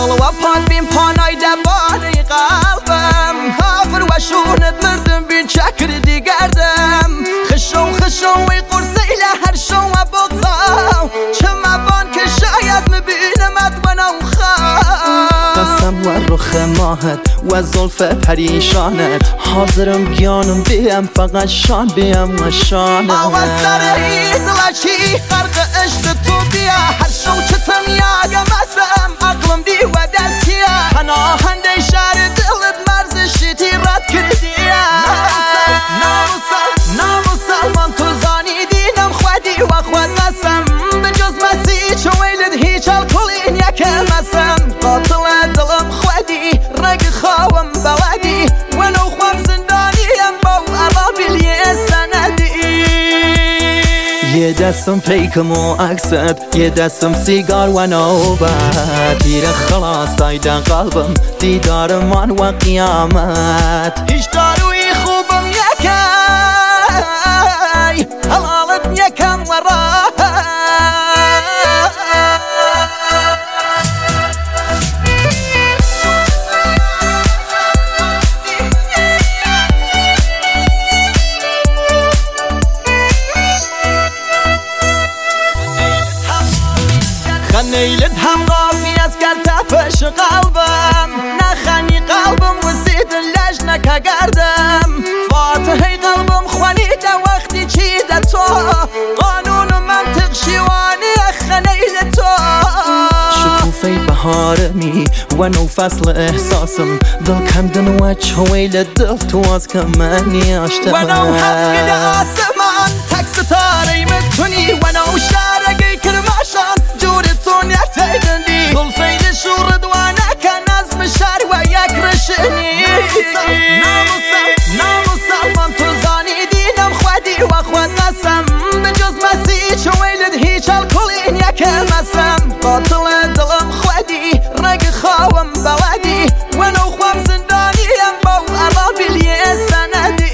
دڵ وە پان بیم پانای دەبانەی قەڵبم هافر وە شوونت مردم بین چەکردی گەردم خشەوەی قورسەی لە هەر شەوە بۆقساو چمە بان کە شاید مبینمت وەنەو قەسەم وە ڕوخە ماهت وە زولفە پەریشانت حاضرم گیانم بێم فەقەت شان بێم وە شانت ئەوە سەرەی دڵەکی خەرقە عشق تۆ بیا هەر شەو چتم یاگەمەسم عەقڵم دیوە دەستیە پەناهەندەی شاری دڵت مەرزشتی ڕەت کردیە ناموسەڵمان تۆ زانی دینم خوەدی وە خوەد مەسم بجۆز مەسی چۆیلت هیچ هەڵکوڵین یەکە مەسم قاتڵە دڵم خوەدی ڕێگە خاوم بەوەدی وەنە و خوام زندانیم بەو ئەڕابیلیێ سەنەدی یه دستم پیکم و عکست یه دستم سیگار و نوبت تیر خلاص دایده قلبم دیدارمان و قیامت هیچ داروی خوبم یکی حلالت یکم و راحت خنيلت هم غافي اسكر تفش قلبم نخني قلبم وزيد اللجنك قردم فاتحي قلبم خوانيت وقتي چيدة تو قانون منطق شواني خنيلت تو شكوفي بهارمي ونو فصل احساسم دل كمدن وجهوي للدل تواز كماني اشتغل ونو حفي لآسمان تك ستاري متوني ونو شارقي كرماشان جورتون يعتقدني ظلفي لشورد وانا كنظم الشعر وياك رشني ناموسم من تزاني دينم خوادي واخواد نسم بجوز مسي شويلد هيش الكلين ياك مسم قاتل دلم خوادي رق خاوم بوادي وانا وخوام زنداني بو أرابيلي سندي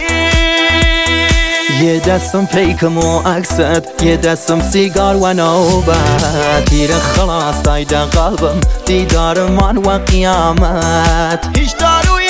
یه دستم پیکم و عکست یه دستم سیگار و نوبت تیر خلاص دایده قلبم دیدارمان و قیامت هیچ داروی